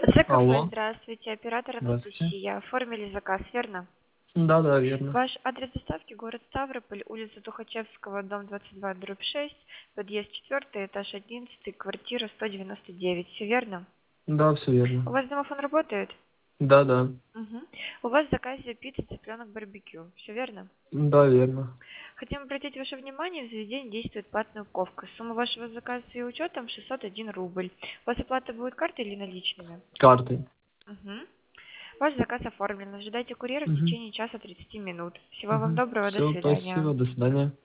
Кафе, Алло, здравствуйте, оператор здравствуйте. Анастасия. Оформили заказ, верно? Да, верно. Ваш адрес доставки город Ставрополь, улица Тухачевского, дом 22, дробь 6, подъезд 4, этаж 11, квартира 199. Все верно? Да, все верно. У вас домофон работает? Да. Угу. У вас в заказе пицца, цыпленок, барбекю. Все верно? Да, верно. Хотим обратить ваше внимание, в заведении действует платная упаковка. Сумма вашего заказа и учетом 601 рубль. У вас оплата будет картой или наличными? Картой. Угу. Ваш заказ оформлен. Ожидайте курьера в Угу. течение часа 30 минут. Всего вам доброго. До Все, свидания. спасибо, до свидания.